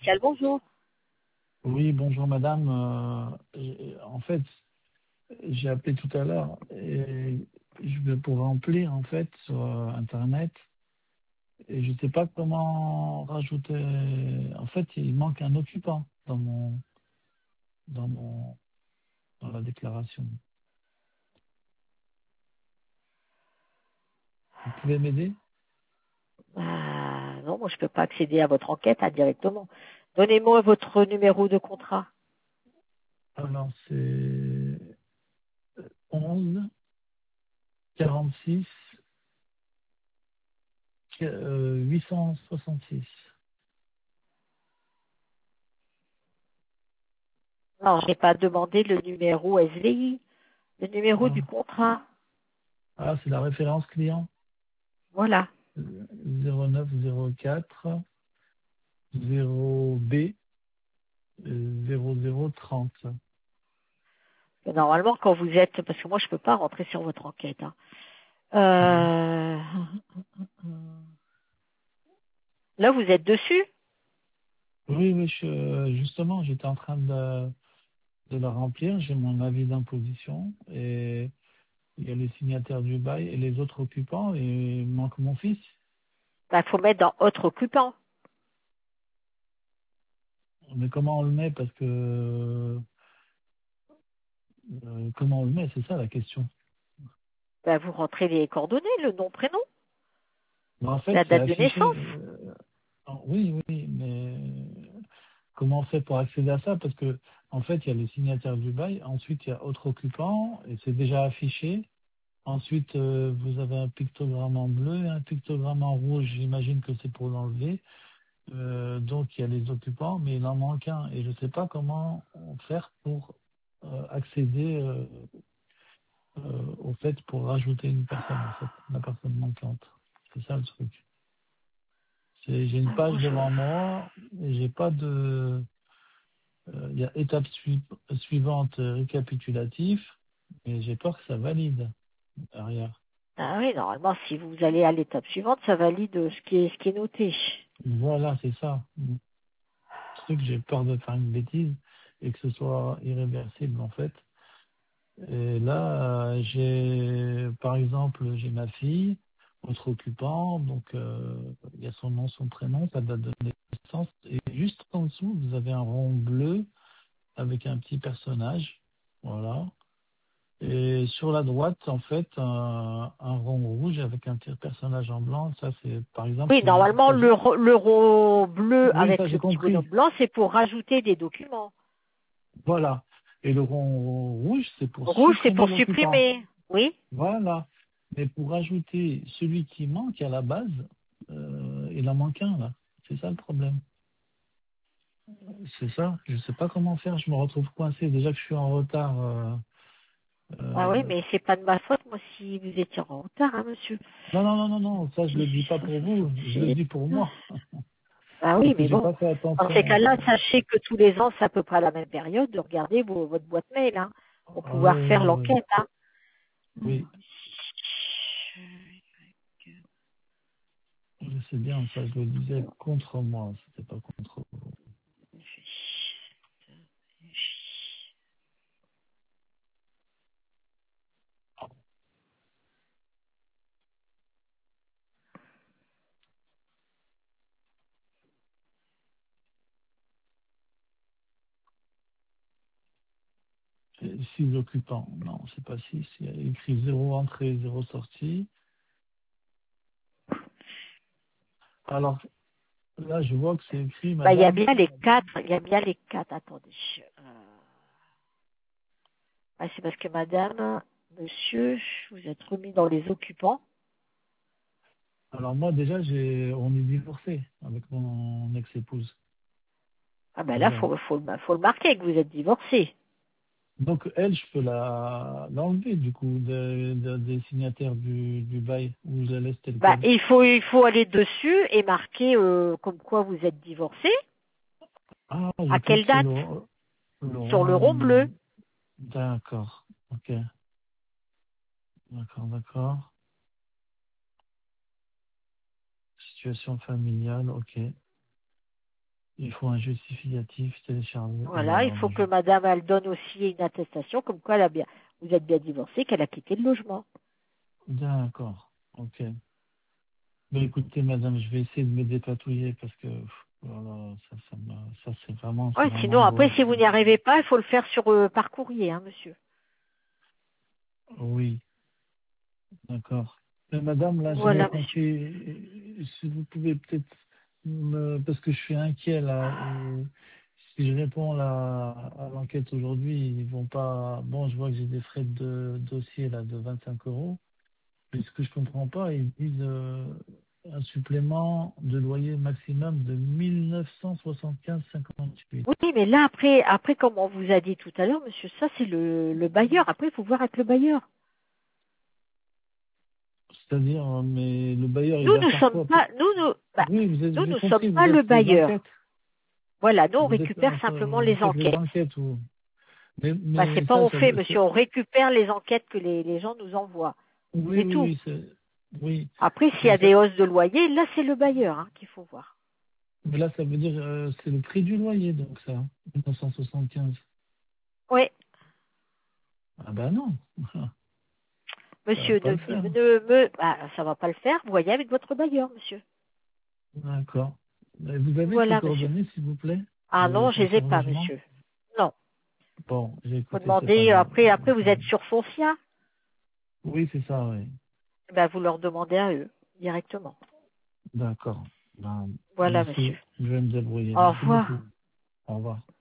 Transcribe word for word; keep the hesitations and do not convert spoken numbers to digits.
social, bonjour. Oui, bonjour madame. Euh, j'ai- en fait, j'ai appelé tout à l'heure et je vais pour remplir en fait sur euh, internet et je sais pas comment rajouter. En fait, il manque un occupant dans mon dans mon dans la déclaration. Vous pouvez m'aider? Ah, non, moi je peux pas accéder à votre enquête hein, directement. Donnez-moi votre numéro de contrat. Alors c'est onze quarante-six euh, huit cent soixante-six. Non, je n'ai pas demandé le numéro S V I, le numéro du Ah, contrat. ah, c'est la référence client Voilà. zéro neuf zéro quatre zéro B zéro zéro trente. Et normalement, quand vous êtes, parce que moi je peux pas rentrer sur votre enquête. Hein. Euh, Là, vous êtes dessus. Oui, oui, je, euh, justement, j'étais en train de, de la remplir. J'ai mon avis d'imposition et il y a les signataires du bail et les autres occupants et il manque mon fils. Il faut mettre dans autre occupant. Mais comment on le met? Parce que euh, comment on le met? C'est ça la question. Ben, vous rentrez les coordonnées, le nom, prénom, Mais en fait, la c'est date de affiché. naissance. euh, en- oui, oui, mais comment on fait pour accéder à ça? Parce que en fait, il y a les signataires du bail. Ensuite, il y a autres occupants et c'est déjà affiché. Ensuite, euh, vous avez un pictogramme en bleu et un pictogramme en rouge. J'imagine que c'est pour l'enlever. Euh, donc, il y a les occupants, mais il en manque un. Et je ne sais pas comment faire pour euh, accéder euh, euh, au fait pour rajouter une personne, en fait, la personne manquante. C'est ça le truc. C'est- J'ai une Ah, moi, page je... devant moi et j'ai pas de. euh, Il y a étape sui- suivante euh, récapitulatif, mais j'ai peur que ça valide derrière. Ah oui, normalement, si vous allez à l'étape suivante, ça valide ce qui est, ce qui est noté. Voilà, c'est ça. Truc, j'ai peur de faire une bêtise et que ce soit irréversible en fait. Et là, euh, j'ai, par exemple, j'ai ma fille, autre occupant, donc euh, il y a son nom, son prénom, sa date de naissance, et juste en dessous, vous avez un rond bleu avec un petit personnage, voilà. Et sur la droite, en fait, un, un rond rouge avec un petit personnage en blanc. Ça, c'est, par exemple, Oui, si il normalement, s'agit. le, ro- le rond bleu Oui, ça avec j'ai le petit compris. bonhomme blanc, c'est pour rajouter des documents. Voilà. Et le rond rouge, c'est pour Rouge, c'est supprimer pour l'occupant. supprimer. Oui. Voilà. Mais pour ajouter celui qui manque à la base, euh, il en manque un là. C'est ça le problème. C'est ça. Je ne sais pas comment faire. Je me retrouve coincé. Déjà que je suis en retard. euh, Ah oui, euh, mais c'est pas de ma faute, moi, si vous étiez en retard, hein, monsieur. Non, non, non, non, non. Ça, je C'est- le dis pas pour vous. Je le c'est- dis pour moi. Ah Parce oui, que mais j'ai bon. pas fait Dans ces attention. cas-là, euh. sachez que tous les ans, c'est à peu près à la même période de regarder vos- votre boîte mail, hein, pour Ah oui, pouvoir faire oui, oui. l'enquête, hein. Oui, je sais bien. Ça, je le disais contre moi. C'était pas contre vous. C'est six occupants. Non, c'est pas six. Il y a écrit zéro entrée, zéro sortie. Alors, là, je vois que c'est écrit, Bah, il y a madame. bien les quatre, il y a bien les quatre, attendez. Euh, ah, c'est parce que madame, monsieur, vous êtes remis dans les occupants. Alors, moi, déjà, j'ai, on est divorcé avec mon ex-épouse. Ah ben là, Déjà. faut, faut, le- faut le marquer que vous êtes divorcé. Donc, elle, je peux la, l'enlever, du coup, de, de- des signataires du, du bail, ou je la laisse telle Bah, quelle. il faut, il faut aller dessus et marquer euh, comme quoi vous êtes divorcé. Ah, je À clique quelle sur date? le, le Sur le rond rond. bleu. D'accord. Ok. D'accord, d'accord. Situation familiale, ok. il faut un justificatif téléchargé. Voilà, il Alors, faut je- que madame, elle donne aussi une attestation comme quoi elle a bien, vous êtes bien divorcé, qu'elle a quitté le logement. D'accord, ok. Ben, écoutez, madame, je vais essayer de me dépatouiller parce que pff, voilà, ça, ça, me- ça c'est vraiment, c'est Ouais, vraiment sinon, après, angoisse. si vous n'y arrivez pas, il faut le faire sur euh, par courrier, hein, monsieur. Oui, d'accord. Mais madame, là, j'ai bien Voilà, monsieur. compris. Si vous pouvez peut-être me, parce que je suis inquiet là, et si je réponds là, à l'enquête aujourd'hui, ils vont pas. Bon, je vois que j'ai des frais de dossier là de vingt-cinq euros. Mais ce que je comprends pas, ils disent euh, un supplément de loyer maximum de mille neuf cent soixante-quinze virgule cinquante-huit. Oui, mais là, après, après, comme on vous a dit tout à l'heure, monsieur, ça, c'est le, le bailleur. Après, il faut voir avec le bailleur. C'est-à-dire, euh, mais le bailleur, il Nous, va nous faire sommes quoi pour- pas, nous, nous, bah, Oui, vous êtes, nous, j'ai nous sommes compris, pas vous le êtes les bailleur. enquêtes. Voilà, nous, on Vous êtes, récupère enfin, simplement vous les faites les enquêtes. enquêtes ou. Mais, Bah, c'est mais pas ça, on ça, fait, ça- monsieur, on récupère les enquêtes que les, les gens nous envoient. oui, C'est oui, tout. oui, c'est, oui. Après, s'il y Mais a ça, des hausses de loyer, là, c'est le bailleur hein, qu'il faut voir. mais là, ça veut dire, euh, c'est le prix du loyer, donc ça, mille neuf cent soixante-quinze. Oui, Ah ben non, ça va monsieur, pas ne, le faire. ne me, bah, ça va pas le faire. Vous voyez avec votre bailleur, monsieur. D'accord. Mais vous avez ses Voilà, monsieur. coordonnées, s'il vous plaît, Ah le non, je les ai conseiller pas, logement. monsieur. Non. Bon, j'ai Faut écouté, c'est pas demander, euh, grave. après, après, vous êtes sur Foncia. Oui, c'est ça, oui. Eh ben, vous leur demandez à eux, directement. D'accord. Ben, Voilà, monsieur. merci. Je vais me débrouiller. Au Merci revoir. beaucoup. Au revoir.